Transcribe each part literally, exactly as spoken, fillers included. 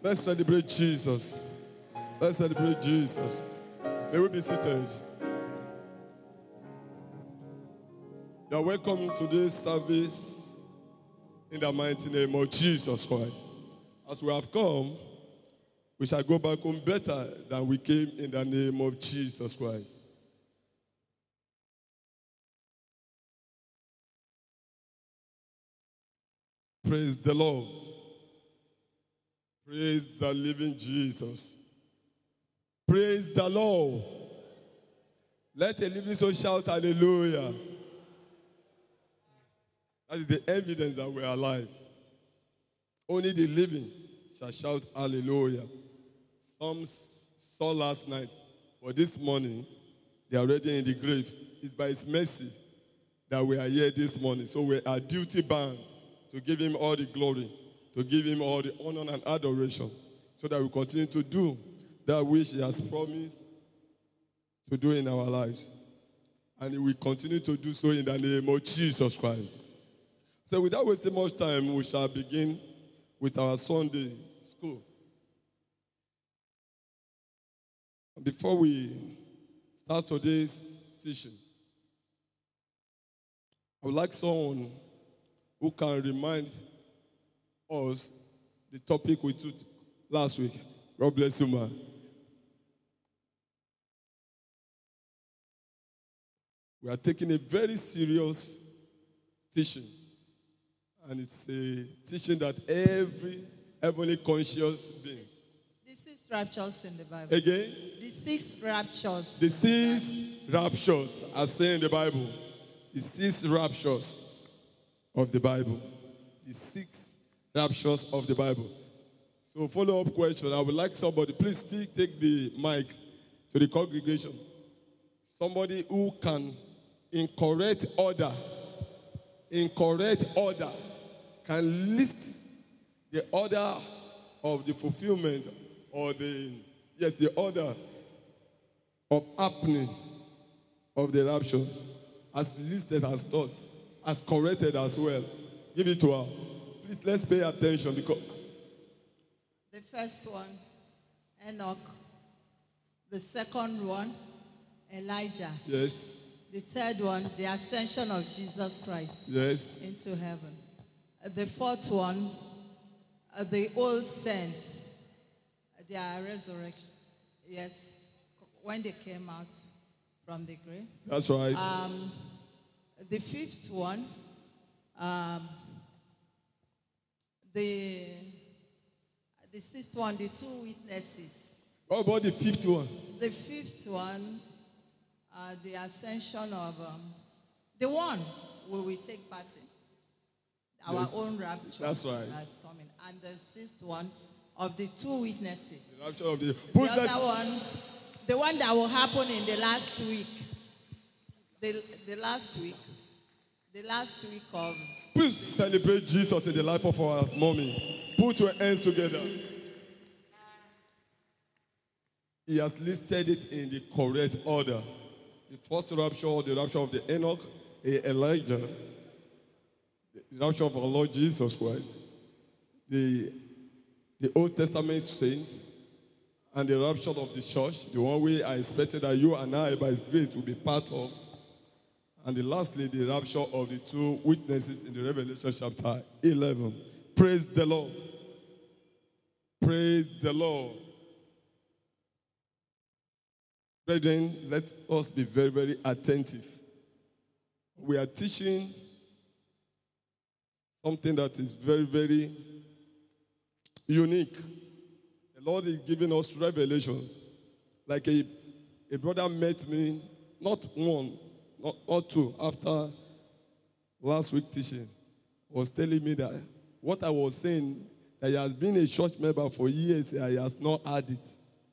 Let's celebrate Jesus. Let's celebrate Jesus. May we be seated. You are welcome to this service in the mighty name of Jesus Christ. As we have come, we shall go back home better than we came in the name of Jesus Christ. Praise the Lord. Praise the living Jesus. Praise the Lord. Let a living soul shout hallelujah. That is the evidence that we are alive. Only the living shall shout hallelujah. Some saw last night, but this morning, they are already in the grave. It's by His mercy that we are here this morning. So we are duty bound to give Him all the glory, to give Him all the honor and adoration, so that we continue to do that which He has promised to do in our lives. And He will continue to do so in the name of Jesus Christ. So without wasting much time, we shall begin with our Sunday school. Before we start today's teaching, I would like someone who can remind us the topic we took last week. God bless you, man. We are taking a very serious teaching. And it's a teaching that every heavenly conscious being. The six raptures in the Bible. Again? The six raptures. The six raptures are saying in the Bible. The six raptures of the Bible. The six raptures of the Bible. So follow-up question. I would like somebody, please still take the mic to the congregation. Somebody who can, in correct order, in correct order, can list the order of the fulfillment or the, yes, the order of happening of the rapture as listed as taught, as corrected as well. Give it to her. Please, let's pay attention because... The first one, Enoch. The second one, Elijah. Yes. The third one, the ascension of Jesus Christ. Yes. Into heaven. The fourth one, uh, the old saints, their resurrection. Yes, when they came out from the grave. That's right. Um, the fifth one, um, the the sixth one, the two witnesses. What about the fifth one? The fifth one, uh, the ascension of um, the one where we take part in. Our yes. own rapture. That's right. That's coming. And the sixth one of the two witnesses. The rapture of the... The other one, the one that will happen in the last week. The, the last week. The last week of... Please celebrate Jesus in the life of our mommy. Put your hands together. He has listed it in the correct order. The first rapture, the rapture of the Enoch, Elijah, the rapture of our Lord Jesus Christ, the, the Old Testament saints, and the rapture of the church, the one way I expected that you and I, by His grace, will be part of. And the lastly, the rapture of the two witnesses in the Revelation chapter eleven. Praise the Lord. Praise the Lord. Brethren, let us be very, very attentive. We are teaching something that is very, very unique. The Lord is giving us revelation. Like a, a brother met me, not one, not, not two, after last week teaching, was telling me that what I was saying, that he has been a church member for years, and he has not had it.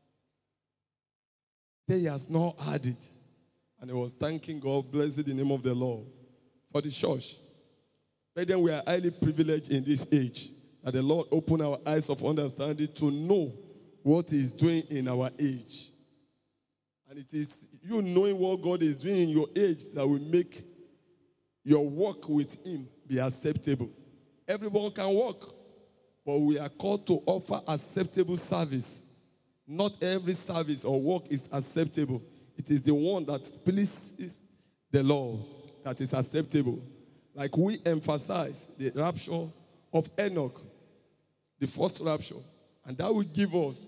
That he has not had it. And he was thanking God, blessed the name of the Lord, for the church. But then we are highly privileged in this age that the Lord open our eyes of understanding to know what He is doing in our age. And it is you knowing what God is doing in your age that will make your walk with Him be acceptable. Everyone can walk. but we are called to offer acceptable service. Not every service or work is acceptable. It is the one that pleases the Lord that is acceptable. Like we emphasize the rapture of Enoch, the first rapture, and that will give us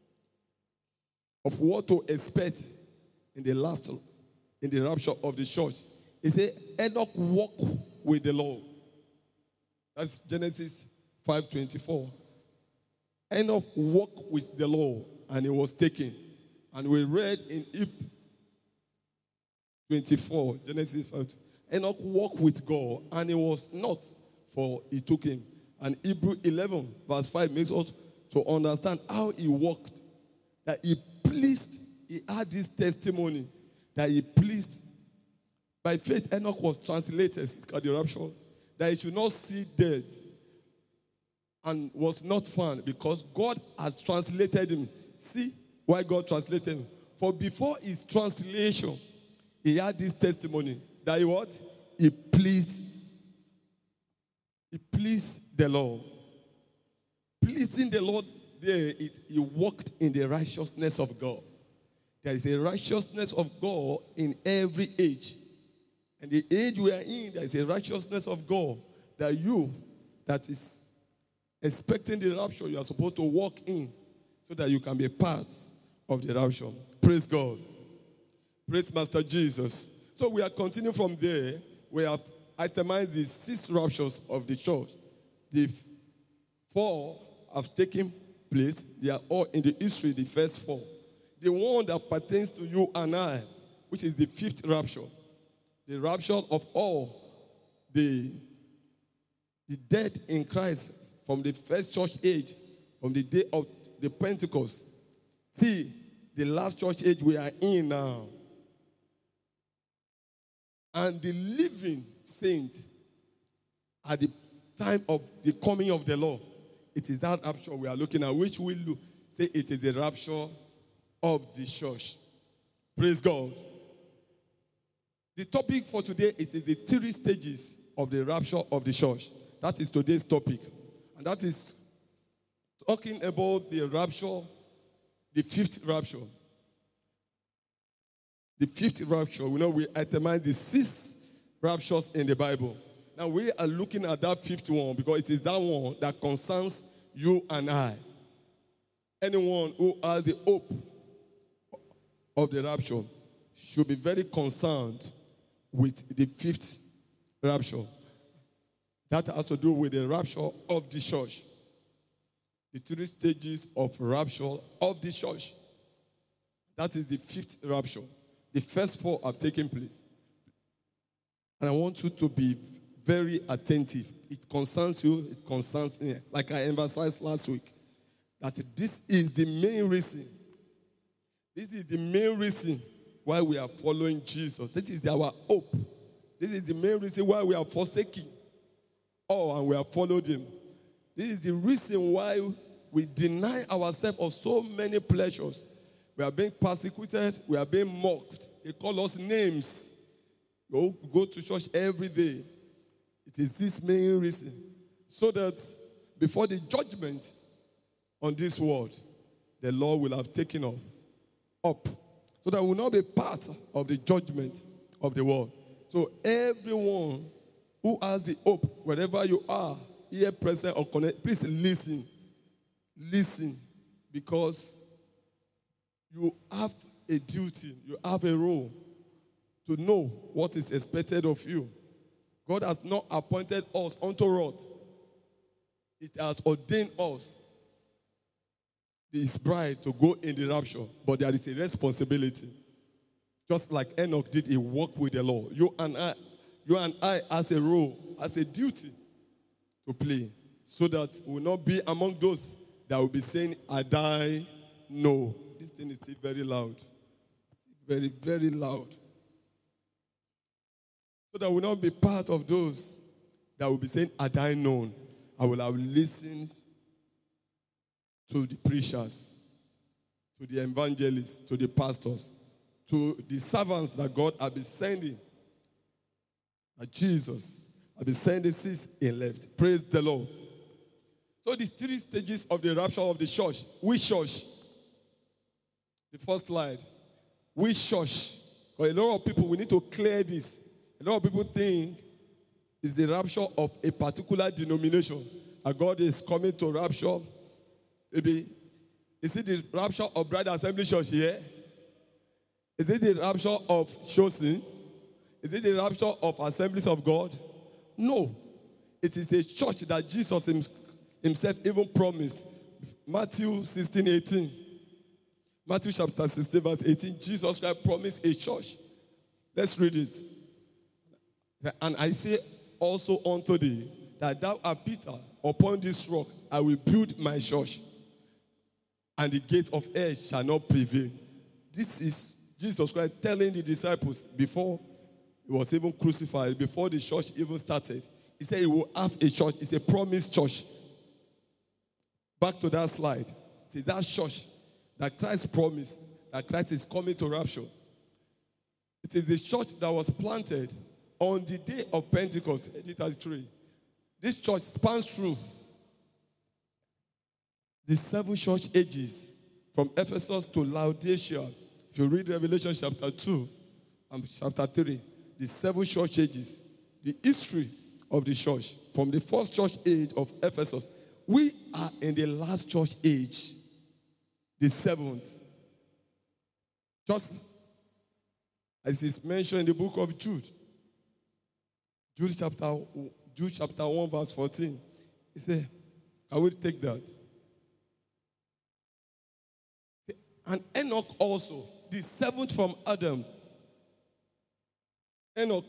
of what to expect in the last, in the rapture of the church. He said, Enoch walked with the Lord. That's Genesis five twenty-four. Enoch walked with the Lord, and he was taken. And we read in Hebrews twenty-four, Genesis five. Enoch walked with God, and he was not, for he took him. And Hebrews eleven, verse five makes us to understand how he walked. That he pleased, he had this testimony that he pleased. By faith, Enoch was translated at the rapture, that he should not see death, and was not found because God has translated him. See why God translated him? For before his translation, he had this testimony that he what? He pleased. He pleased the Lord. Pleasing the Lord there, it, he walked in the righteousness of God. There is a righteousness of God in every age. And the age we are in, there is a righteousness of God that you, that is expecting the rapture, you are supposed to walk in so that you can be a part of the rapture. Praise God. Praise Master Jesus. So we are continuing from there. We have itemized the six raptures of the church. The four have taken place. They are all in the history, the first four. The one that pertains to you and I, which is the fifth rapture. The rapture of all the, the dead in Christ from the first church age, from the day of the Pentecost, till the last church age we are in now. And the living saint at the time of the coming of the Lord, it is that rapture we are looking at, which we look, say it is the rapture of the church. Praise God. The topic for today, it is the three stages of the rapture of the church. That is today's topic. And that is talking about the rapture, the fifth rapture. The fifth rapture, we know we itemize the six raptures in the Bible. Now we are looking at that fifth one because it is that one that concerns you and I. Anyone who has the hope of the rapture should be very concerned with the fifth rapture. That has to do with the rapture of the church. The three stages of rapture of the church. That is the fifth rapture. The first four have taken place. And I want you to be very attentive. It concerns you, it concerns me. Like I emphasized last week, that this is the main reason. This is the main reason why we are following Jesus. This is our hope. This is the main reason why we are forsaking all and we have followed him. This is the reason why we deny ourselves of so many pleasures. We are being persecuted. We are being mocked. They call us names. We go to church every day. It is this main reason. So that before the judgment on this world, the Lord will have taken us up. So that we will not be part of the judgment of the world. So everyone who has the hope, wherever you are, here present or connect, please listen. Listen. Because you have a duty, you have a role to know what is expected of you. God has not appointed us unto wrath. It has ordained us, his bride, to go in the rapture. But there is a responsibility. Just like Enoch did, he walked with the Lord. You and I, you and I as a role, as a duty to play. So that we will not be among those that will be saying, I die, no. This thing is still very loud. Very, very loud. So that we will not be part of those that will be saying, had I known, I will have listened to the preachers, to the evangelists, to the pastors, to the servants that God has been sending, that Jesus has been sending since he left. Praise the Lord. So the three stages of the rapture of the church. Which church? The first slide. Which church? Because a lot of people, we need to clear this. A lot of people think it's the rapture of a particular denomination. And God is coming to rapture. Maybe, is it the rapture of Bride Assembly Church here? Is it the rapture of Chosen? Is it the rapture of Assemblies of God? No. It is a church that Jesus himself even promised. Matthew sixteen, eighteen. Matthew chapter sixteen, verse eighteen. Jesus Christ promised a church. Let's read it. And I say also unto thee, that thou art Peter, upon this rock I will build my church, and the gate of hell shall not prevail. This is Jesus Christ telling the disciples before he was even crucified, before the church even started. He said he will have a church. It's a promised church. Back to that slide. It's that church that Christ promised, that Christ is coming to rapture. It is the church that was planted on the day of Pentecost, A D thirty-three. This church spans through the seven church ages, from Ephesus to Laodicea. If you read Revelation chapter two and chapter three, the seven church ages, the history of the church, from the first church age of Ephesus. We are in the last church age, the seventh. Just as is mentioned in the book of Jude, Jude chapter, Jude chapter one, verse fourteen. He said, can we take that? And Enoch also, the seventh from Adam. Enoch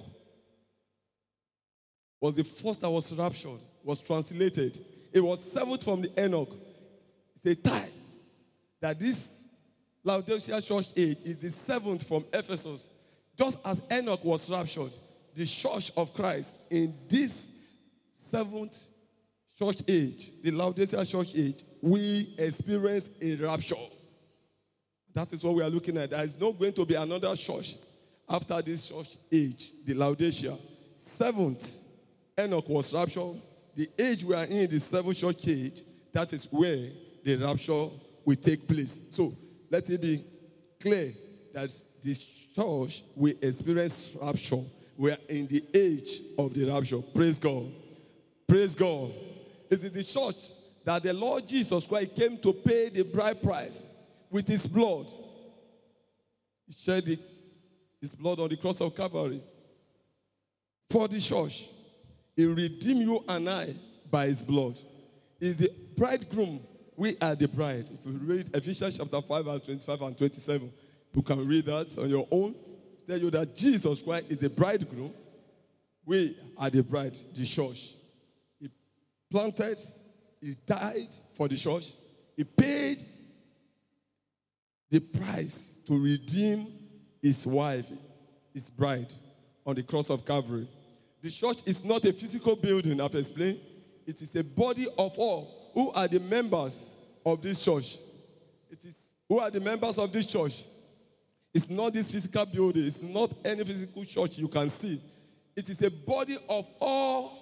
was the first that was raptured, was translated. It was seventh from the Enoch. It's a time that this Laodicea church age is the seventh from Ephesus. Just as Enoch was raptured, the church of Christ in this seventh church age, the Laodicea church age, we experience a rapture. That is what we are looking at. There is not going to be another church after this church age, the Laodicea. Seventh, Enoch was raptured. The age we are in, the seventh church age, that is where the rapture will take place. So let it be clear that this church will experience rapture. We are in the age of the rapture. Praise God. Praise God. It is the church that the Lord Jesus Christ came to pay the bride price with his blood. He shed the, his blood on the cross of Calvary for the church. He redeemed you and I by his blood. He's the bridegroom. We are the bride. If you read Ephesians chapter five, verse twenty-five and twenty-seven, you can read that on your own. Tell you that Jesus Christ is the bridegroom. We are the bride, the church. He planted, he died for the church. He paid the price to redeem his wife, his bride, on the cross of Calvary. The church is not a physical building, I've explained. It is a body of all who are the members of this church. It is who are the members of this church. It's not this physical building. It's not any physical church you can see. It is a body of all,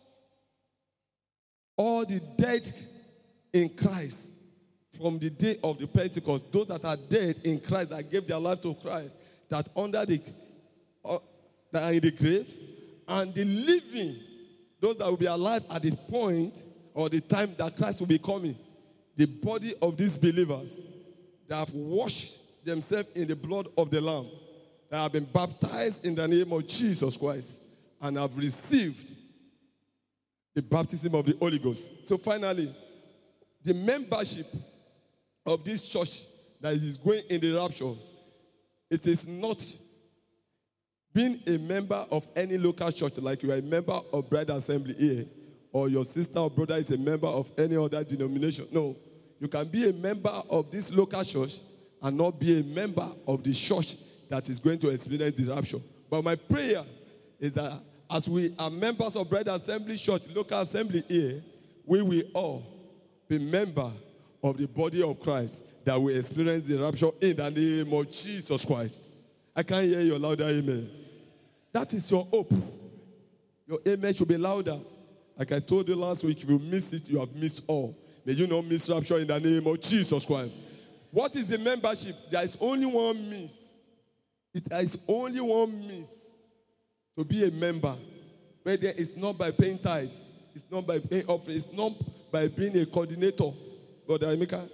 all the dead in Christ from the day of the Pentecost. Those that are dead in Christ, that gave their life to Christ, that under the uh, that are in the grave, and the living, those that will be alive at the point or the time that Christ will be coming. The body of these believers that have washed themselves in the blood of the Lamb, that have been baptized in the name of Jesus Christ, and have received the baptism of the Holy Ghost. So finally, the membership of this church that is going in the rapture, it is not being a member of any local church, like you are a member of Bride Assembly here, or your sister or brother is a member of any other denomination. No, you can be a member of this local church and not be a member of the church that is going to experience the rapture. But my prayer is that as we are members of Bride Assembly Church, local assembly here, we will all be members of the body of Christ that will experience the rapture in the name of Jesus Christ. I can't hear your louder amen. That is your hope. Your amen should be louder. Like I told you last week, if you miss it, you have missed all. May you not miss rapture in the name of Jesus Christ. What is the membership? There is only one means. It is only one means to be a member. Whether it's not by paying tithe, it's not by paying offering, it's not by being a coordinator. Brother Emeka,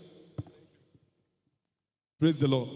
praise the Lord.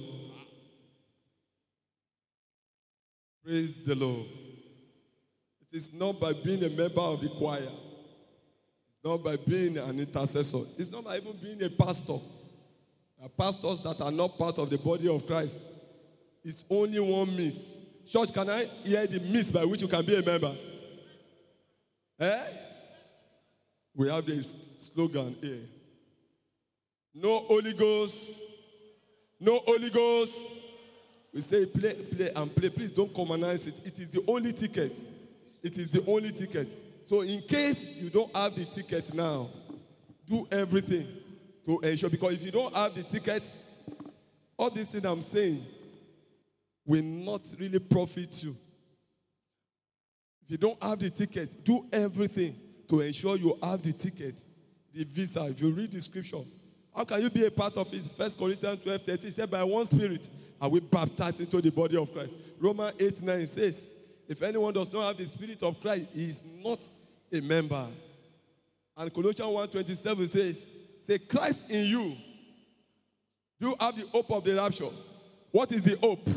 Praise the Lord. It is not by being a member of the choir. It's not by being an intercessor. It's not by even being a pastor. There are pastors that are not part of the body of Christ. It's only one means. Church, can I hear the means by which you can be a member? Eh? We have the slogan here. No Holy Ghost. No Holy Ghost. We say play, play, and play. Please don't commonize it. It is the only ticket. It is the only ticket. So in case you don't have the ticket now, do everything to ensure. Because if you don't have the ticket, all these things I'm saying will not really profit you. If you don't have the ticket, do everything to ensure you have the ticket, the visa. If you read the scripture, how can you be a part of it? First Corinthians twelve thirty said, by one Spirit are we baptized into the body of Christ. Romans eight nine says, if anyone does not have the Spirit of Christ, he is not a member. And Colossians one twenty-seven says, say, Christ in you. Do you have the hope of the rapture? What is the hope?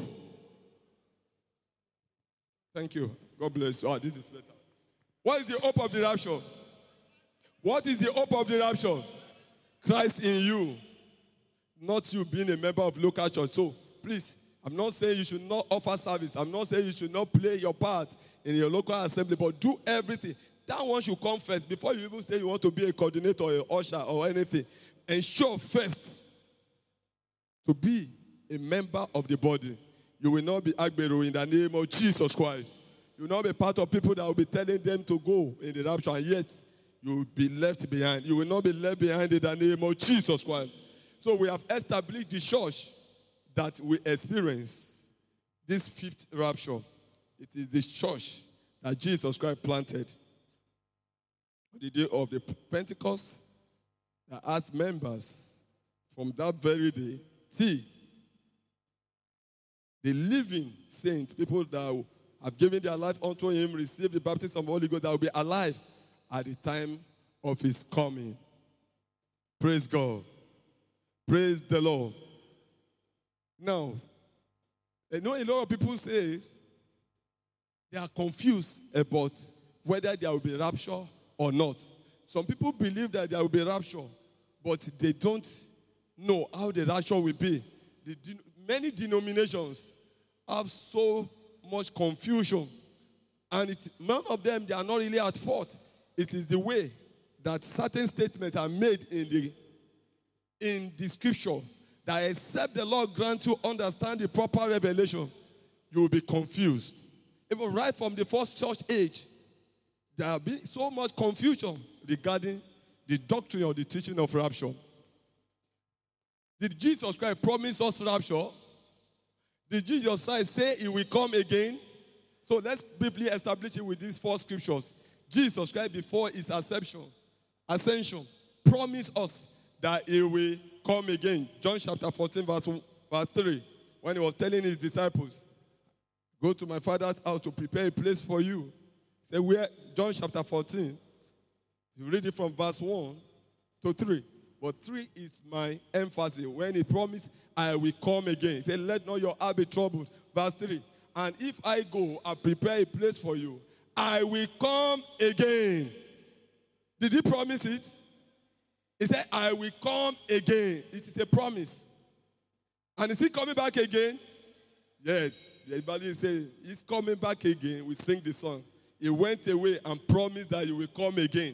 Thank you. God bless you. Oh, this is better. What is the hope of the rapture? What is the hope of the rapture? Christ in you. Not you being a member of local church. So, please, I'm not saying you should not offer service. I'm not saying you should not play your part in your local assembly, but do everything. That one should come first. Before you even say you want to be a coordinator or an usher or anything, ensure first to be a member of the body. You will not be Agbero in the name of Jesus Christ. You will not be part of people that will be telling them to go in the rapture, and yet you will be left behind. You will not be left behind in the name of Jesus Christ. So we have established the church that we experience this fifth rapture. It is the church that Jesus Christ planted on the day of the Pentecost that has members from that very day till the living saints, people that have given their life unto him, receive the baptism of the Holy Ghost, that will be alive at the time of his coming. Praise God. Praise the Lord. Now, I know a lot of people say they are confused about whether there will be rapture or not. Some people believe that there will be rapture, but they don't know how the rapture will be. The de- many denominations have so much confusion, and it, none of them, they are not really at fault. It is the way that certain statements are made in the in the scripture that except the Lord grants you understand the proper revelation, you will be confused. Even right from the first church age, there have been so much confusion regarding the doctrine or the teaching of rapture. Did Jesus Christ promise us rapture? Did Jesus Christ say he will come again? So let's briefly establish it with these four scriptures. Jesus Christ, before his ascension, ascension, promised us that he will come again. John chapter fourteen, verse, verse three, when he was telling his disciples, go to my Father's house to prepare a place for you. Say where? John chapter fourteen. You read it from verse one to three. But three is my emphasis. When he promised, I will come again. He said, let not your heart be troubled. Verse three. And if I go and prepare a place for you, I will come again. Did he promise it? He said, I will come again. It is a promise. And is he coming back again? Yes. The Bible says he's coming back again. We sing the song. He went away and promised that he will come again.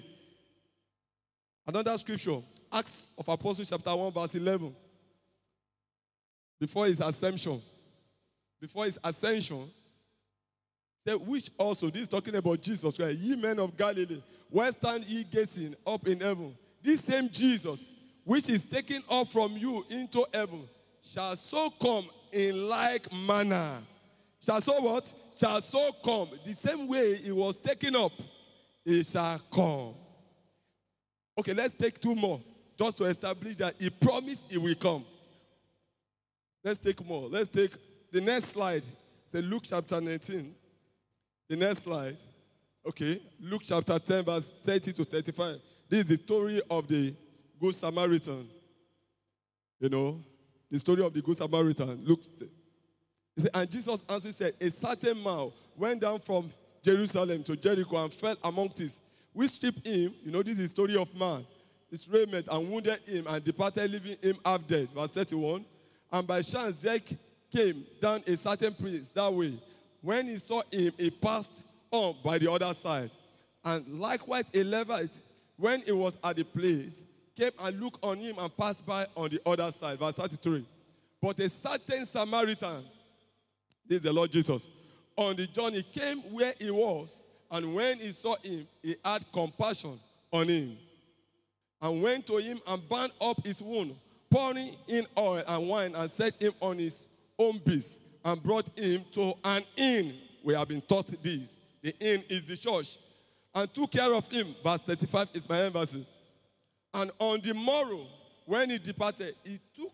Another scripture, Acts of Apostles chapter one, verse eleven. Before his ascension, before his ascension, said, which also, this is talking about Jesus Christ, ye men of Galilee, where stand ye gazing up in heaven? This same Jesus, which is taken up from you into heaven, shall so come in like manner. Shall so what? Shall so come. The same way he was taken up he shall come. Okay, let's take two more just to establish that he promised he will come. Let's take more. Let's take the next slide. Say Luke chapter nineteen. The next slide. Okay, Luke chapter ten, verse thirty to thirty-five. This is the story of the Good Samaritan. You know, the story of the Good Samaritan. Look, he said, and Jesus answered said, a certain man went down from Jerusalem to Jericho and fell among thieves. We stripped him. You know, this is the story of man. His raiment and wounded him and departed, leaving him half dead. Verse thirty-one. And by chance there came down a certain priest that way. When he saw him, he passed on by the other side. And likewise a Levite, when he was at the place, came and looked on him and passed by on the other side. Verse thirty-three. But a certain Samaritan, this is the Lord Jesus, on the journey came where he was, and when he saw him, he had compassion on him, and went to him and bound up his wound, pouring in oil and wine, and set him on his own beast, and brought him to an inn. We have been taught this. The inn is the church. And took care of him. Verse thirty-five is my emphasis. And on the morrow, when he departed, he took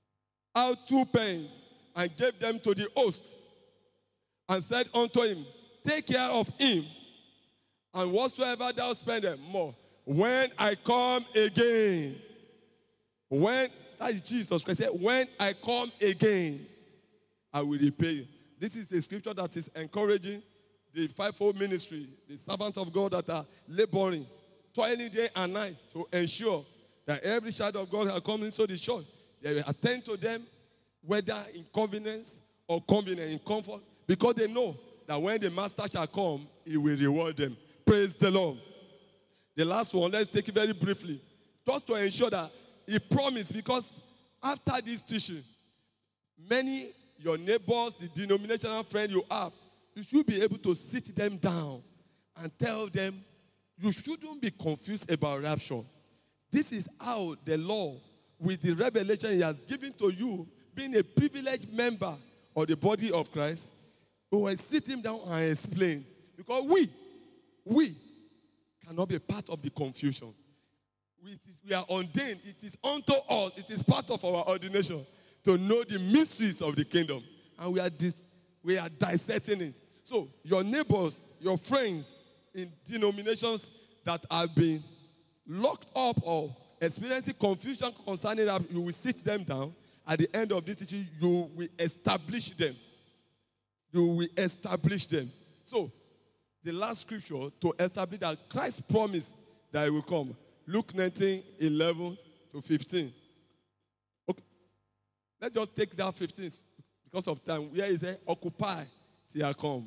out two pence and gave them to the host, and said unto him, take care of him, and whatsoever thou spendest more, when I come again, when, that is Jesus Christ said, when I come again, I will repay you. This is a scripture that is encouraging the fivefold ministry, the servants of God that are laboring, toiling day and night to ensure that every child of God has come into the church. They will attend to them, whether in convenience or convenient, in comfort, because they know that when the master shall come, he will reward them. Praise the Lord. The last one, let's take it very briefly, just to ensure that he promised, because after this teaching, many, your neighbors, the denominational friend you have, you should be able to sit them down and tell them, you shouldn't be confused about rapture. This is how the law, with the revelation he has given to you, being a privileged member of the body of Christ, we will sit him down and explain. Because we, we cannot be part of the confusion. We, it is, we are ordained. It is unto us. It is part of our ordination to know the mysteries of the kingdom. And we are, dis, we are dissecting it. So your neighbors, your friends in denominations that have been locked up or experiencing confusion concerning that, you will sit them down. At the end of this teaching, you will establish them. You will establish them. So, the last scripture to establish that Christ promised that he will come. Luke nineteen, eleven to fifteen. Okay. Let's just take that fifteen because of time. Where is it? Occupy till I come.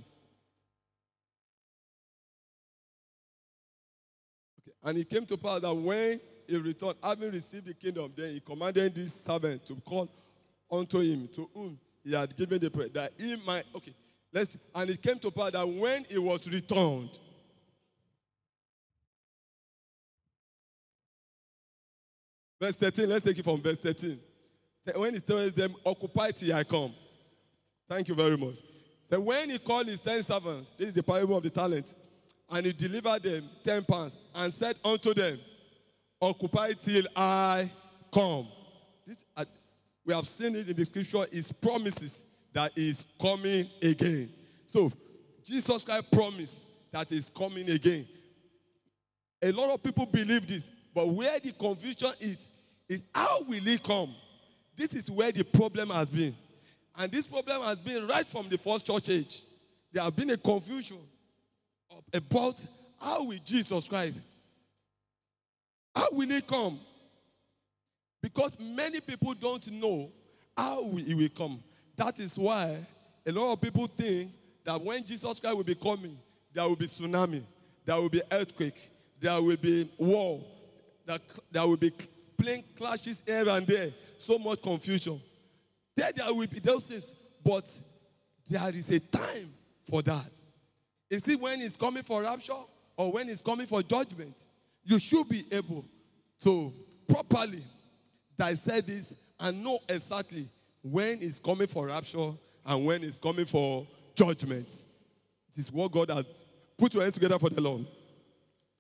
Okay. And it came to pass that when he returned, having received the kingdom, then he commanded this servant to call unto him, to whom he had given the prayer, that he might, okay, let's, and it came to pass that when he was returned, verse thirteen, let's take it from verse thirteen. When he tells them, occupy till I come. Thank you very much. So when he called his ten servants, this is the parable of the talent, and he delivered them ten pounds, and said unto them, occupy till I come. This, uh, we have seen it in the scripture, his promises that he is coming again. So, Jesus Christ promised that he is coming again. A lot of people believe this, but where the confusion is, is how will he come? This is where the problem has been. And this problem has been right from the first church age. There has been a confusion about how will Jesus Christ, how will he come? Because many people don't know how he will come. That is why a lot of people think that when Jesus Christ will be coming, there will be tsunami, there will be earthquake, there will be war, there, there will be plane clashes here and there, so much confusion. There, there will be those things, but there is a time for that. Is it when he's coming for rapture or when he's coming for judgment? You should be able to properly dissect this and know exactly when he's coming for rapture and when he's coming for judgment. It is what God has put your hands together for the Lord.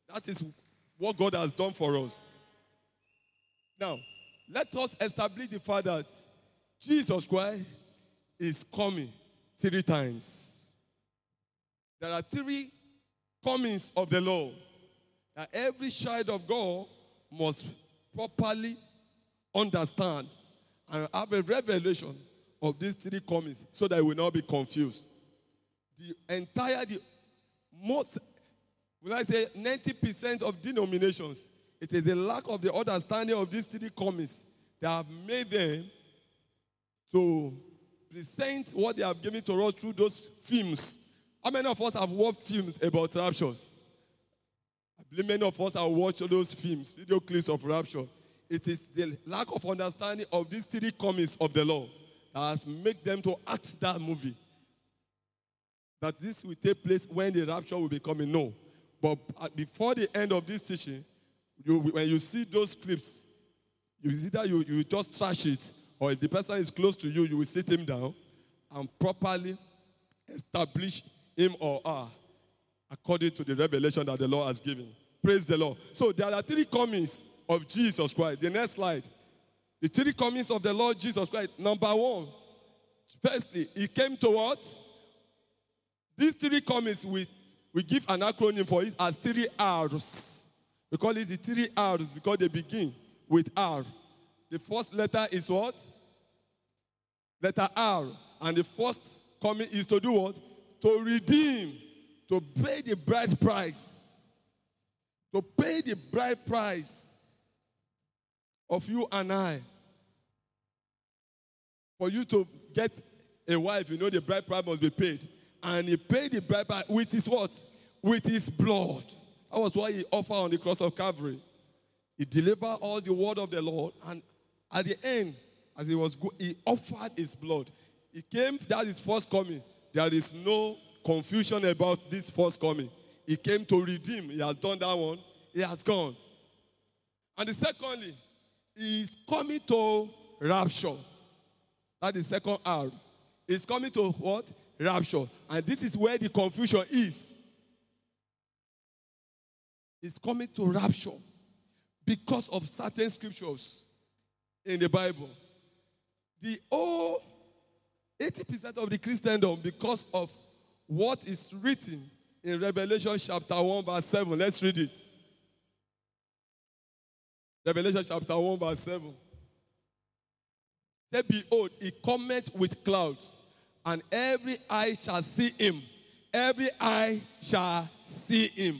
That is what God has done for us. Now, let us establish the fact that Jesus Christ is coming three times. There are three comings of the Lord that every child of God must properly understand and have a revelation of these three comings so that we will not be confused. The entire, the most, will I say, ninety percent of denominations, it is a lack of the understanding of these three comings that have made them to present what they have given to us through those films. How many of us have watched films about raptures? I believe many of us have watched those films, video clips of rapture. It is the lack of understanding of these three comings of the Lord that has made them to act that movie. That this will take place when the rapture will be coming. No. But before the end of this teaching, you, when you see those clips, you see that you, you just trash it, or if the person is close to you, you will sit him down and properly establish him or her according to the revelation that the Lord has given. Praise the Lord. So there are three comings of Jesus Christ. The next slide. The three comings of the Lord Jesus Christ. Number one, firstly, he came to what? These three comings, we, we give an acronym for it as three R's. We call it the three R's because they begin with R. The first letter is what? Letter R. And the first coming is to do what? To redeem. To pay the bride price. To pay the bride price of you and I. For you to get a wife, you know the bride price must be paid. And he paid the bride price with his what? With his blood. That was what he offered on the cross of Calvary. He delivered all the word of the Lord. And at the end, as he was good, he offered his blood. He came, that is first coming. There is no confusion about this first coming. He came to redeem. He has done that one. He has gone. And the secondly, he is coming to rapture. That is second R. He's coming to what? Rapture. And this is where the confusion is. He's coming to rapture because of certain scriptures in the Bible. The whole eighty percent of the Christendom, because of what is written in Revelation chapter one, verse seven. Let's read it. Revelation chapter one, verse seven. Say, behold, he cometh with clouds, and every eye shall see him. Every eye shall see him.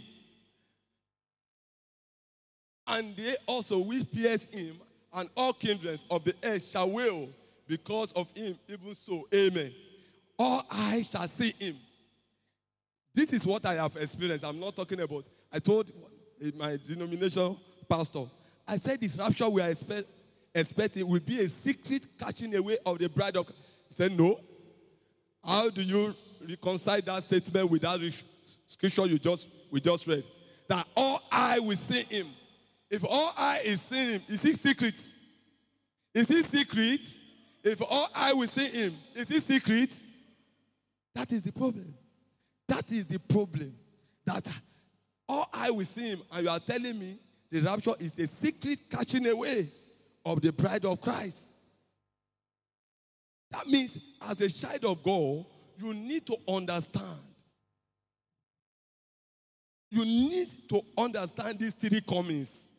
And they also which pierce him, and all kindreds of the earth shall wail because of him, even so. Amen. All eyes shall see him. This is what I have experienced. I'm not talking about, I told my denomination pastor, I said this rapture we are expect, expecting will be a secret catching away of the bride of. He said, no. How do you reconcile that statement with that scripture you just we just read? That all eye will see him. If all eye is seeing him, is he secret? Is he secret? If all eye will see him, is he secret? That is the problem. That is the problem. That all eye will see him, and you are telling me the rapture is a secret catching away of the bride of Christ. That means, as a child of God, you need to understand. You need to understand these three comings.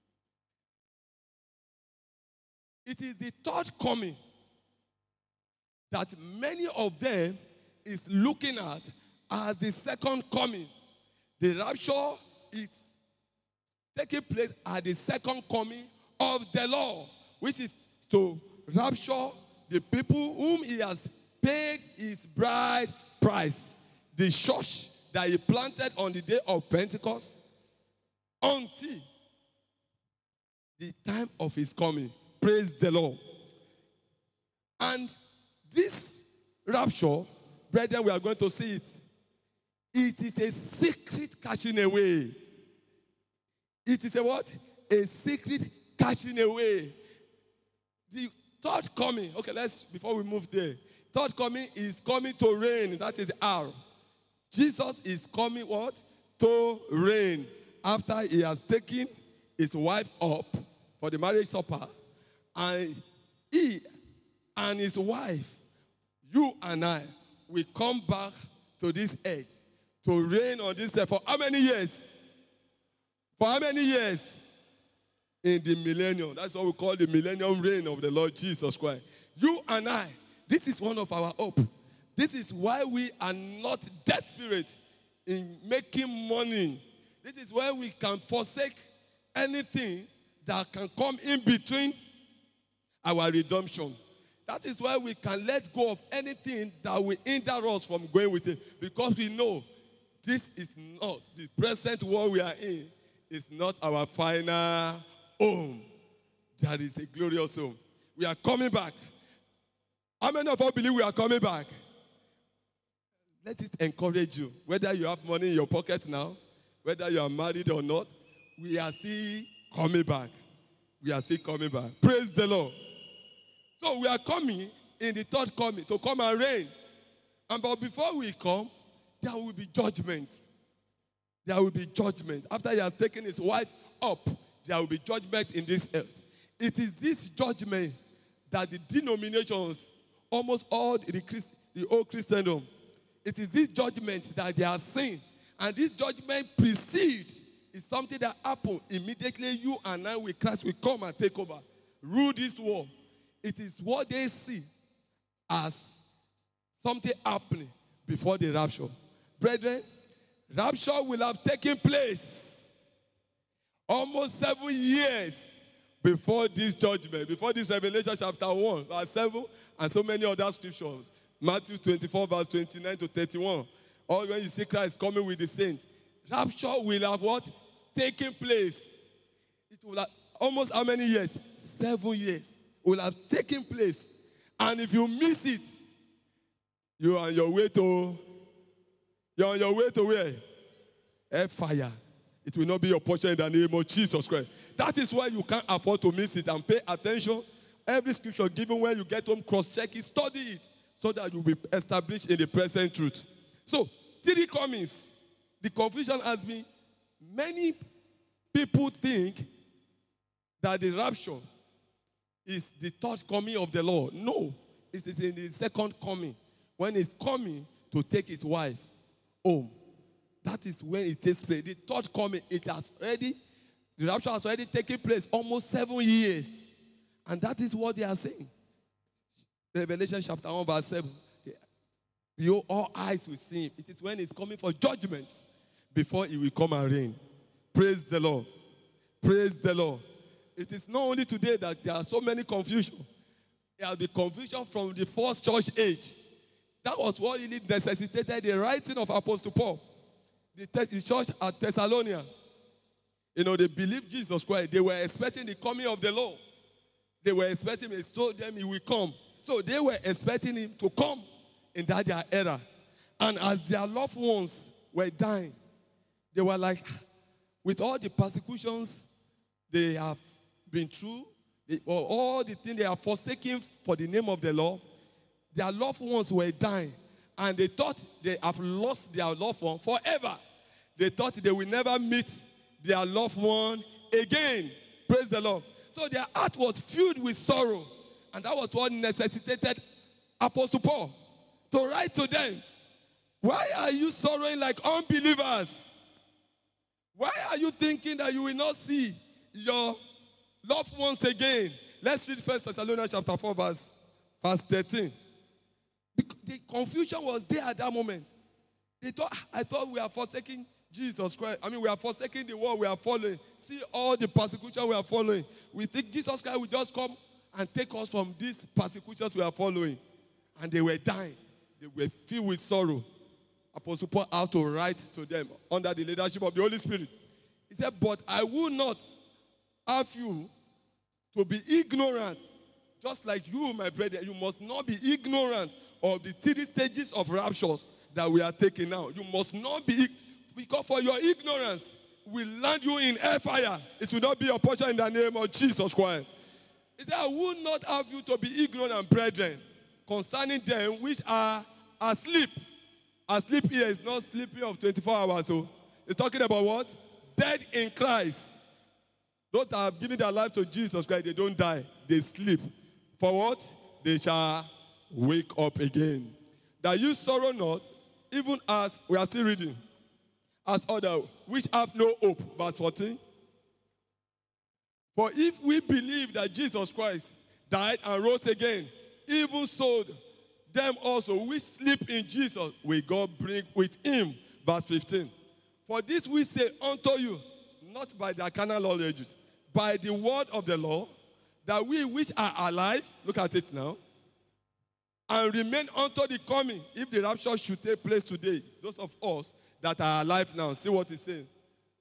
It is the third coming that many of them is looking at as the second coming. The rapture is taking place at the second coming of the Lord, which is to rapture the people whom he has paid his bride price. The church that he planted on the day of Pentecost until the time of his coming. Praise the Lord. And this rapture, brethren, we are going to see it. It is a secret catching away. It is a what? A secret catching away. The third coming, okay, let's, before we move there. Third coming is coming to reign. That is R. Jesus is coming what? To reign. after he has taken his wife up for the marriage supper, and he and his wife, you and I, will come back to this earth to reign on this earth for how many years? For how many years? In the millennium. That's what we call the millennium reign of the Lord Jesus Christ. You and I, this is one of our hope. This is why we are not desperate in making money. This is why we can forsake anything that can come in between our redemption. That is why we can let go of anything that will hinder us from going with it. Because we know this is not, the present world we are in is not our final home. That is a glorious home. We are coming back. How many of us believe we are coming back? Let it encourage you. Whether you have money in your pocket now, whether you are married or not, we are still coming back. We are still coming back. Praise the Lord. So we are coming in the third coming to come and reign. And but before we come, there will be judgment. There will be judgment. After he has taken his wife up, there will be judgment in this earth. It is this judgment that the denominations, almost all the, Christ, the old Christendom, it is this judgment that they are seeing. And this judgment precedes is something that happens immediately. You and I with Christ will come and take over. Rule this world. It is what they see as something happening before the rapture. Brethren, rapture will have taken place almost seven years before this judgment, before this Revelation chapter one, verse seven, and so many other scriptures. Matthew twenty-four, verse twenty-nine to thirty-one. Or when you see Christ coming with the saints, rapture will have what? Taken place. It will have almost how many years? Seven years. Will have taken place. And if you miss it, you are on your way to, you're on your way to where? Air fire. It will not be your portion in the name of Jesus Christ. That is why you can't afford to miss it, and pay attention. Every scripture given when you get home, cross-check it, study it, so that you'll be established in the present truth. So, three comings. The confusion has been, many people think that the rapture is the third coming of the Lord. No, it is in the second coming, when he's coming to take his wife home. That is when it takes place. The third coming, it has already, the rapture has already taken place almost seven years. And that is what they are saying. Revelation chapter one, verse seven. Behold, all eyes will see him. It is when he's coming for judgment before he will come and reign. Praise the Lord. Praise the Lord. It is not only today that there are so many confusion. There will be confusion from the first church age. That was what really necessitated the writing of Apostle Paul. The, the church at Thessalonica, you know, they believed Jesus Christ. They were expecting the coming of the Lord. They were expecting him. He told them he will come. So they were expecting him to come in that their era. And as their loved ones were dying, they were like, with all the persecutions they have been through, they, or all the things they have forsaken for the name of the Lord, their loved ones were dying. And they thought they have lost their loved one forever. They thought they will never meet their loved one again. Praise the Lord. So their heart was filled with sorrow. And that was what necessitated Apostle Paul to write to them. Why are you sorrowing like unbelievers? Why are you thinking that you will not see your loved ones again? Let's read First Thessalonians chapter four, verse, verse thirteen. Because the confusion was there at that moment. They thought, I thought we are forsaking Jesus Christ. I mean, we are forsaking the world we are following. See all the persecution we are following. We think Jesus Christ will just come and take us from these persecutions we are following. And they were dying. They were filled with sorrow. Apostle Paul had to write to them under the leadership of the Holy Spirit. He said, but I will not have you to be ignorant. Just like you, my brother, you must not be ignorant of the three stages of raptures that we are taking now. You must not be, because for your ignorance will land you in hellfire. It will not be your portion in the name of Jesus Christ. He said, I will not have you to be ignorant, brethren, concerning them which are asleep. Asleep here is not sleeping of twenty-four hours. So it's talking about what? dead in Christ. Those that have given their life to Jesus Christ, they don't die. They sleep. For what? They shall wake up again. That you sorrow not, even as, we are still reading, as other which have no hope. Verse fourteen. For if we believe that Jesus Christ died and rose again, even so them also which sleep in Jesus will God bring with him. Verse fifteen. For this we say unto you, not by the carnal knowledge, by the word of the law, that we which are alive, look at it now, and remain unto the coming, if the rapture should take place today, those of us that are alive now, see what he's saying.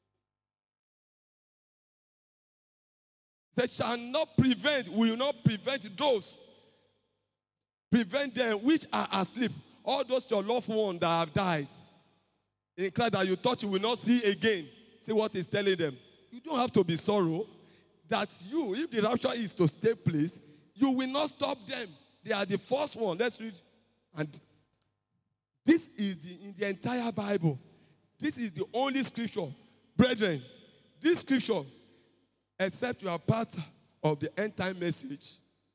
They shall not prevent, will not prevent those, prevent them which are asleep, all those your loved ones that have died, in Christ that you thought you will not see again. See what he's telling them. You don't have to be sorrow that you, if the rapture is to take place, you will not stop them. They are the first one. Let's read. And this is the, in the entire Bible. This is the only scripture. Brethren, this scripture, except you are part of the end time message,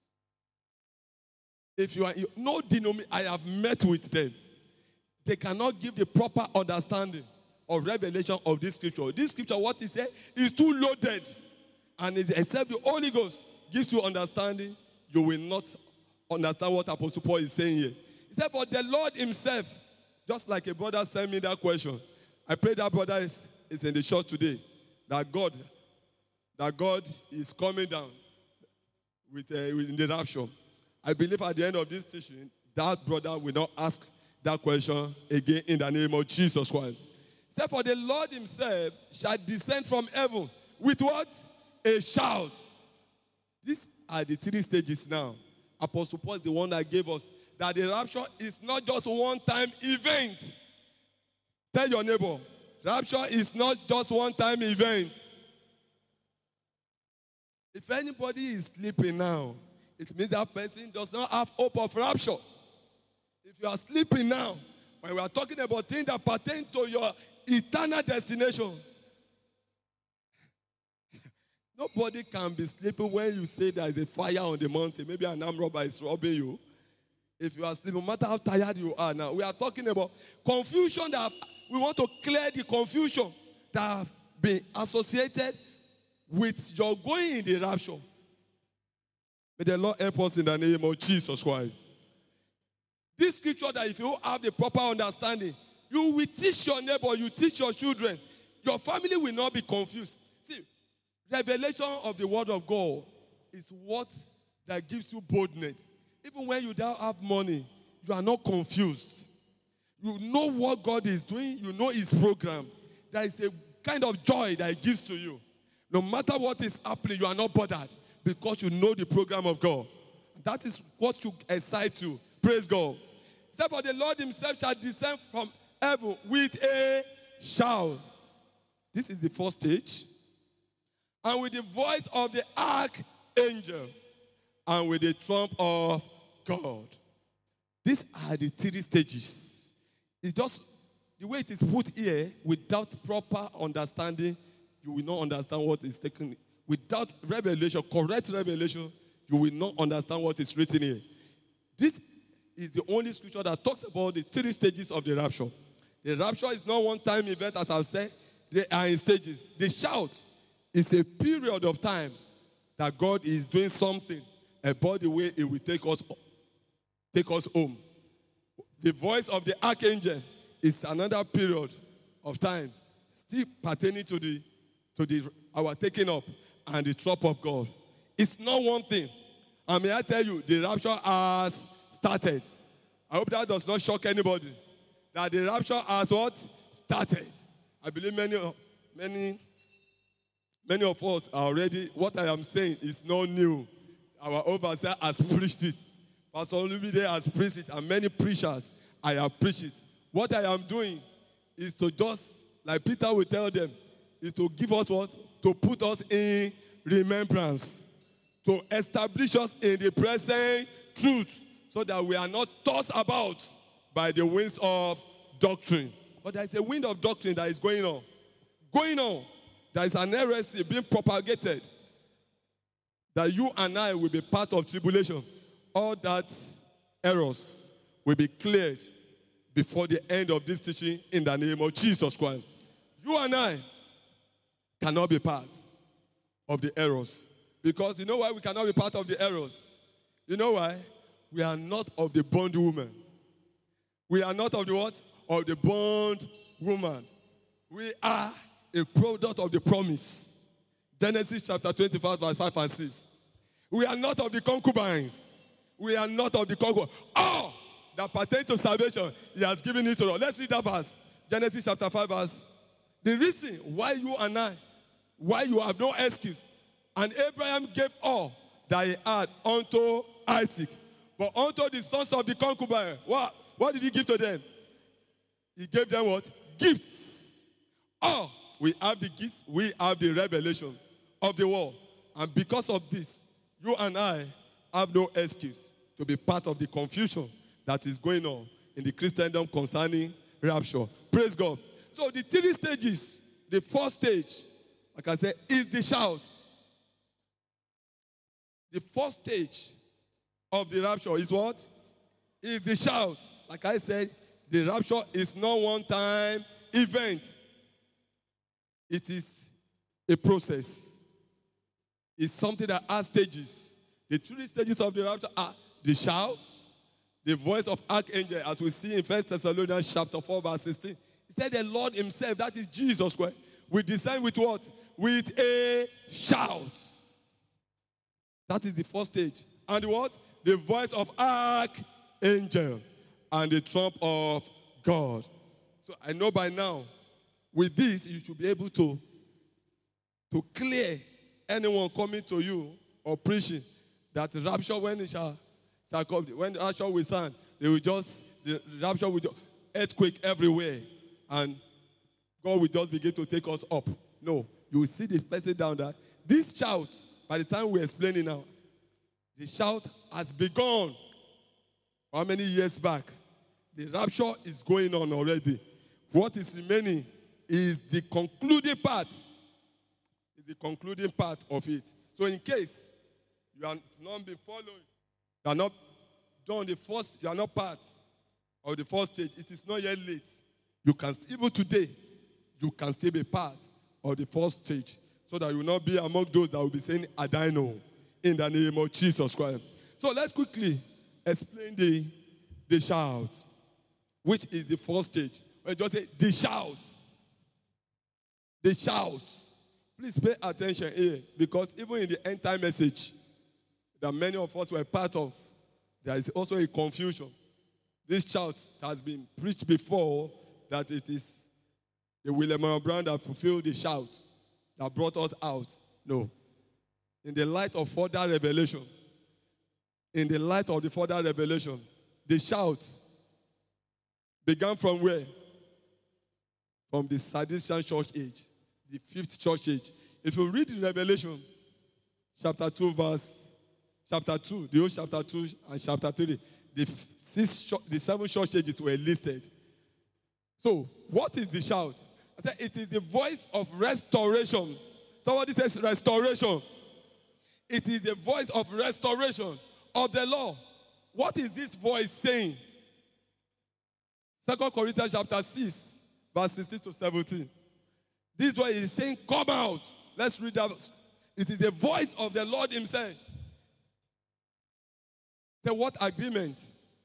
if you are in no denomination, I have met with them. They cannot give the proper understanding of revelation of this scripture. This scripture, what he said, is too loaded. And except the Holy Ghost gives you understanding, you will not understand what Apostle Paul is saying here. He said, for the Lord himself, just like a brother sent me that question, I pray that brother is, is in the church today, that God, that God is coming down with, uh, with the rapture. I believe at the end of this teaching, that brother will not ask that question again in the name of Jesus Christ. He said, for the Lord himself shall descend from heaven with what? A shout. These are the three stages now. Apostle Paul is the one that gave us that the rapture is not just a one-time event. Tell your neighbor, rapture is not just one-time event. If anybody is sleeping now, it means that person does not have hope of rapture. If you are sleeping now, when we are talking about things that pertain to your eternal destination, nobody can be sleeping when you say there is a fire on the mountain. Maybe an armed robber is robbing you. If you are sleeping, no matter how tired you are now, we are talking about confusion that have, we want to clear the confusion that have been associated with your going in the rapture. May the Lord help us in the name of Jesus Christ. This scripture that if you have the proper understanding, you will teach your neighbor, you teach your children. Your family will not be confused. See, revelation of the word of God is what that gives you boldness. Even when you don't have money, you are not confused. You know what God is doing. You know his program. There is a kind of joy that he gives to you. No matter what is happening, you are not bothered because you know the program of God. That is what you excite you. Praise God. Except for the Lord himself shall descend from heaven with a shout. This is the first stage. And with the voice of the archangel, and with the trump of God. These are the three stages. It's just the way it is put here, without proper understanding, you will not understand what is taken. Without revelation, correct revelation, you will not understand what is written here. This is the only scripture that talks about the three stages of the rapture. The rapture is not one-time event, as I've said. They are in stages. The shout is a period of time that God is doing something about the way it will take us, take us home. The voice of the archangel is another period of time, still pertaining to the to the our taking up and the trump of God. It's not one thing. And may I tell you, the rapture has started. I hope that does not shock anybody. That the rapture has what? Started. I believe many, many, many of us are already, what I am saying is not new. Our overseer has preached it. Pastor Olumide has preached it, and many preachers, I have preached it. What I am doing is to just, like Peter will tell them, is to give us what? To put us in remembrance. To establish us in the present truth, so that we are not tossed about by the winds of doctrine. But there is a wind of doctrine that is going on. Going on. there is an heresy being propagated that you and I will be part of tribulation. All that errors will be cleared before the end of this teaching in the name of Jesus Christ. You and I cannot be part of the errors. Because you know why we cannot be part of the errors? You know why? We are not of the bondwoman. We are not of the what? Of the bondwoman. We are a product of the promise. Genesis chapter twenty-five, verse five and six. We are not of the concubines. We are not of the concubines. All that pertain to salvation, he has given it to us. Let's read that verse. Genesis chapter five, verse. The reason why you and I, why you have no excuse, and Abraham gave all that he had unto Isaac. But unto the sons of the concubine, what, what did he give to them? He gave them what? Gifts. Oh, we have the gifts, we have the revelation of the world. And because of this, you and I have no excuse to be part of the confusion that is going on in the Christendom concerning rapture. Praise God. So the three stages, the first stage, like I said, is the shout. The first stage of the rapture is what? Is the shout. Like I said, the rapture is not one-time event. It is a process. It's something that has stages. The three stages of the rapture are the shout, the voice of archangel, as we see in First Thessalonians chapter four, verse sixteen. He said the Lord himself, that is Jesus Christ, will descend with what? With a shout. That is the first stage. And what? The voice of archangel and the trump of God. So I know by now, with this, you should be able to, to clear anyone coming to you or preaching that the rapture, when it shall, shall come, when the rapture will stand, they will just, the rapture will just, earthquake everywhere, and God will just begin to take us up. No, you will see the person down there. This shout, by the time we explain it now, the shout has begun. How many years back? The rapture is going on already. What is remaining is the concluding part. Is the concluding part of it. So in case you have not been following, you are not done the first, you are not part of the first stage, it is not yet late. You can, even today, you can still be part of the first stage, so that you will not be among those that will be saying, Adino, in the name of Jesus Christ. So let's quickly explain the, the shout, which is the first stage. We just say, the shout. The shout. Please pay attention here, because even in the end time message that many of us were part of, there is also a confusion. This shout has been preached before, that it is the William Brown that fulfilled the shout that brought us out. No. In the light of further revelation, in the light of the further revelation, the shout began from where? From the Sadducean church age, the fifth church age. If you read in Revelation, chapter two, verse, chapter two, the whole chapter two and chapter three, the six, the seven church ages were listed. So, what is the shout? I said it is the voice of restoration. Somebody says restoration. It is the voice of restoration of the law. What is this voice saying? Second Corinthians chapter six, verse sixteen to seventeen. This voice is saying, come out. Let's read that. It is the voice of the Lord himself. Say, what agreement?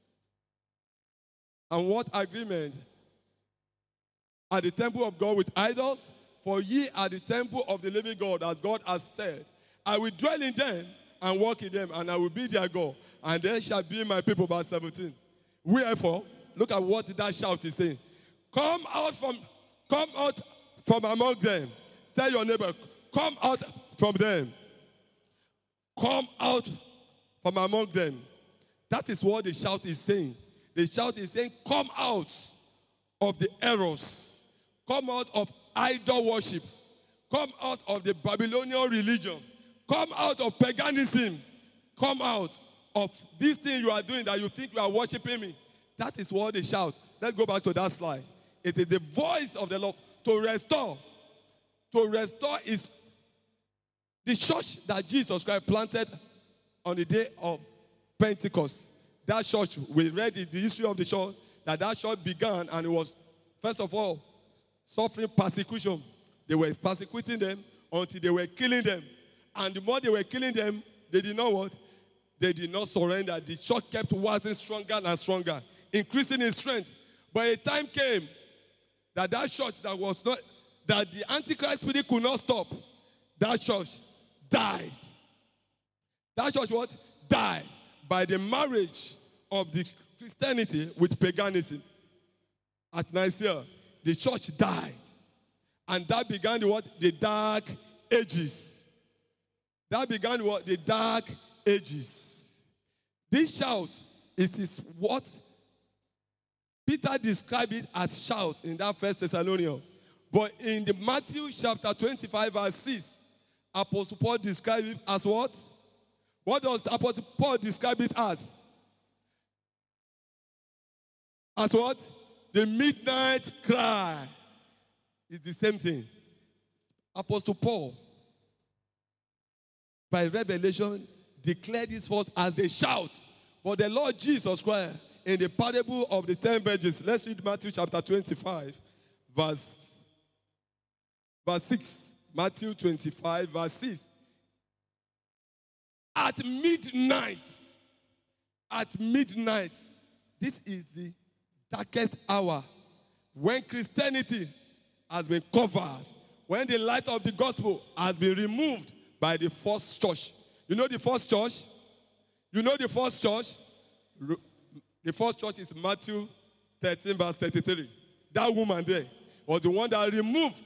And what agreement? At the temple of God with idols? For ye are the temple of the living God, as God has said. I will dwell in them and walk in them, and I will be their God, and they shall be my people. Verse seventeen. Wherefore, look at what that shout is saying. Come out from, come out from among them. Tell your neighbor, come out from them. Come out from among them. That is what the shout is saying. The shout is saying, come out of the errors. Come out of idol worship. Come out of the Babylonian religion. Come out of paganism. Come out of this thing you are doing that you think you are worshiping me. That is what they shout. Let's go back to that slide. It is the voice of the Lord to restore. to restore his, the church that Jesus Christ planted on the day of Pentecost. That church, we read in the history of the church, that that church began and it was, first of all, suffering persecution. They were persecuting them until they were killing them. And the more they were killing them, they did not what? They did not surrender. The church kept waxing stronger and stronger, increasing in strength. But a time came that that church that was not, that the Antichrist spirit could not stop, that church died. That church what? Died by the marriage of the Christianity with paganism. At Nicaea, the church died. And that began the what? The dark ages. That began what? The dark ages. This shout, it is what Peter described it as shout in that First Thessalonians. But in the Matthew chapter twenty-five verse six, Apostle Paul described it as what? What does Apostle Paul describe it as? As what? The midnight cry. It's the same thing. Apostle Paul, by revelation, declared this forth as a shout. But the Lord Jesus Christ, in the parable of the ten virgins, let's read Matthew chapter twenty-five, verse, verse six. Matthew twenty-five, verse six. At midnight, at midnight, this is the darkest hour when Christianity has been covered, when the light of the gospel has been removed by the false church. You know the false church? You know the false church? The false church is Matthew thirteen, verse thirty-three. That woman there was the one that removed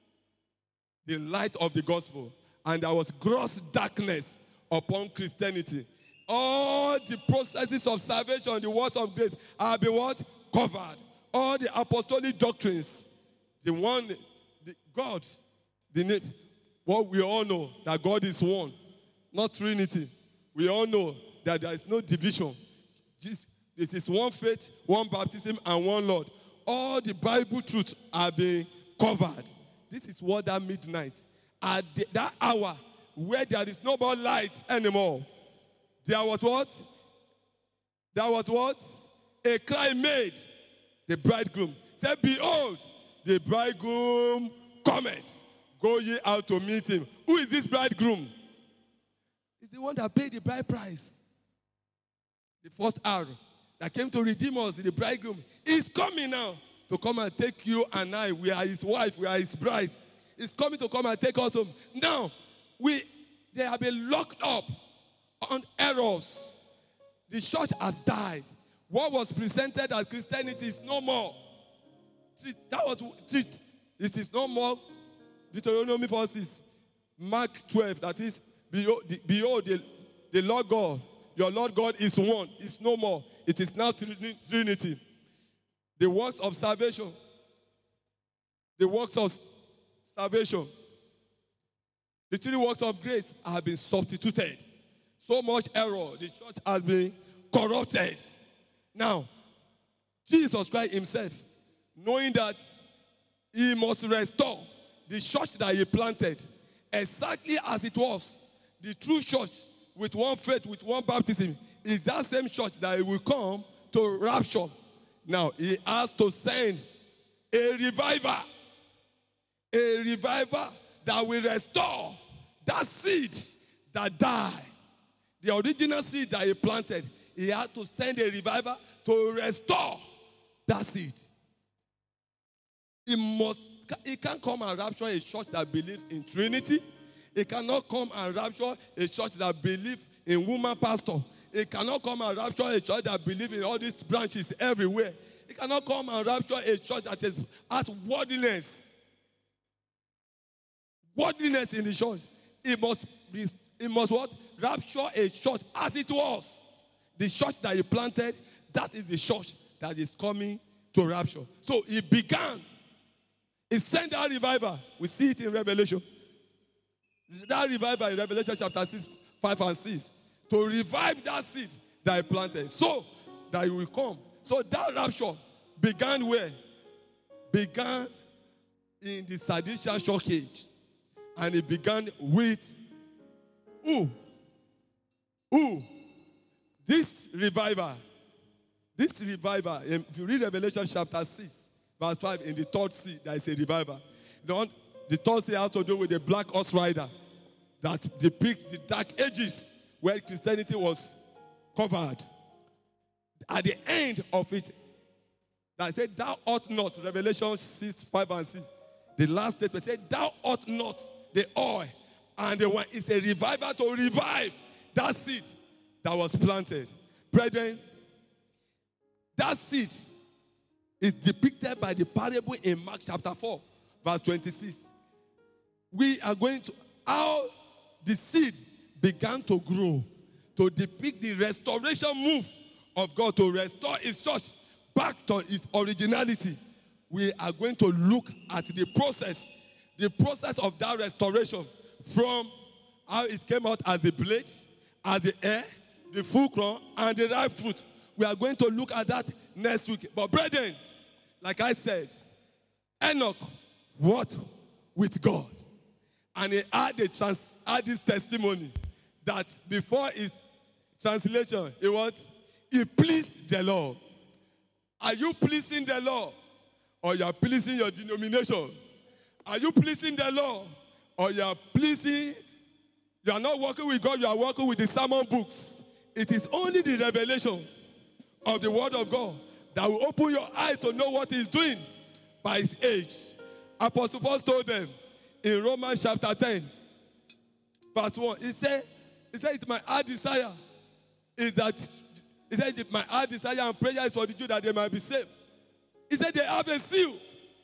the light of the gospel, and there was gross darkness upon Christianity. All the processes of salvation, the words of grace, have been what? Covered. All the apostolic doctrines, the one, the God, the what we all know, that God is one, not Trinity. We all know that there is no division. Just, it is one faith, one baptism, and one Lord. All the Bible truths are being covered. This is what that midnight, at the, that hour where there is no more light anymore, there was what? There was what? A cry made. The bridegroom said, behold, the bridegroom cometh. Go ye out to meet him. Who is this bridegroom? It's the one that paid the bride price. The first hour that came to redeem us, the bridegroom, is coming now to come and take you and I. We are his wife. We are his bride. He's coming to come and take us home. Now, we they have been locked up on errors. The church has died. What was presented as Christianity is no more. That was treat. It is no more. Deuteronomy four six. Mark twelve, that is, behold, the, behold the, the Lord God, your Lord God is one. It's no more. It is now Trinity. The works of salvation. The works of salvation. The three works of grace have been substituted. So much error. The church has been corrupted. Now, Jesus Christ himself, knowing that he must restore the church that he planted exactly as it was, the true church with one faith, with one baptism, is that same church that he will come to rapture. Now, he has to send a reviver, a reviver that will restore that seed that died. The original seed that he planted, he had to send a reviver to restore that seed. He must, he can't come and rapture a church that believes in Trinity. He cannot come and rapture a church that believes in woman pastor. He cannot come and rapture a church that believes in all these branches everywhere. He cannot come and rapture a church that is, has worldliness. Worldliness in the church. It must be, it must what? Rapture a church as it was. The church that he planted, that is the church that is coming to rapture. So he began. He sent that revival. We see it in Revelation. That revival in Revelation chapter six, five and six. To revive that seed that he planted. So that he will come. So that rapture began where? Began in the Sadducean church age. And it began with who? Who? This revival. This revival, if you read Revelation chapter six, verse five, in the third sea, there is a revival. The, the third sea has to do with the black horse rider that depicts the dark ages where Christianity was covered. At the end of it, that said, thou ought not, Revelation six, five and six. The last statement said, thou ought not the oil. And the one is a revival to revive that seed that was planted. Brethren, that seed is depicted by the parable in Mark chapter four, verse twenty-six. We are going to, how the seed began to grow to depict the restoration move of God to restore his church back to its originality. We are going to look at the process, the process of that restoration from how it came out as the blade, as the air, the full crown, and the ripe fruit. We are going to look at that next week. But brethren, like I said, Enoch walked with God. And he had, a trans, had this testimony that before his translation, he what? He pleased the Lord. Are you pleasing the Lord? Or you are pleasing your denomination? Are you pleasing the Lord? Or you are pleasing, you are not working with God, you are working with the sermon books. It is only the revelation of the word of God that will open your eyes to know what he's doing by his age. Apostle Paul told them in Romans chapter ten, verse one, he said, he said, it's my heart desire is that, he said, my heart desire and prayer is for the Jews that they might be saved. He said, they have a seal,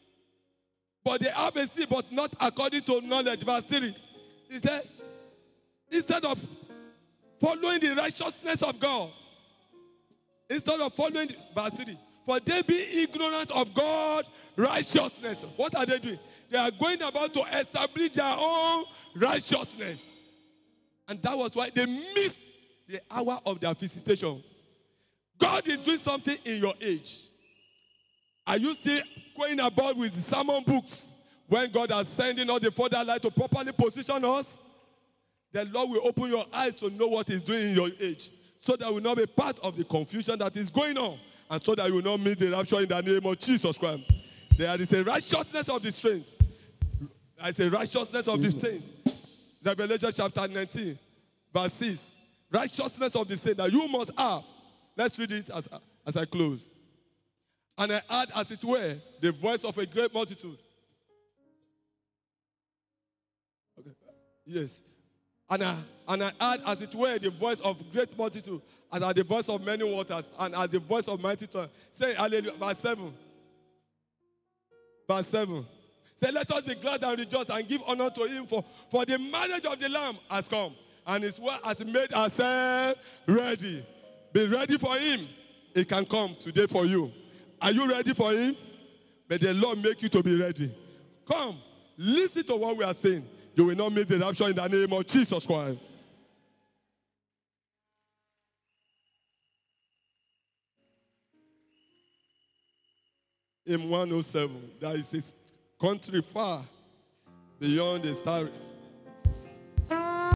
but they have a seal, but not according to knowledge. Verse three, he said, instead of following the righteousness of God, instead of following, the, verse three, for they be ignorant of God's righteousness. What are they doing? They are going about to establish their own righteousness. And that was why they missed the hour of their visitation. God is doing something in your age. Are you still going about with the sermon books when God is sending us the further light to properly position us? The Lord will open your eyes to know what he's doing in your age, so that we will not be part of the confusion that is going on, and so that you will not miss the rapture in the name of Jesus Christ. There is a righteousness of the saints. There is a righteousness of the saints. Revelation chapter nineteen, verse six. Righteousness of the saints that you must have. Let's read it as, as I close. And I heard, as it were, the voice of a great multitude. Okay. Yes. And I, and I heard, as it were, the voice of great multitude, and as the voice of many waters, and as the voice of mighty thunder. Say hallelujah. Verse seven. Verse seven. Say, let us be glad and rejoice and give honor to him, for, for the marriage of the Lamb has come, and his wife has made herself ready. Be ready for him. He can come today for you. Are you ready for him? May the Lord make you to be ready. Come, listen to what we are saying. You will not miss the rapture in the name of Jesus Christ. In one oh seven, there is a country far beyond the star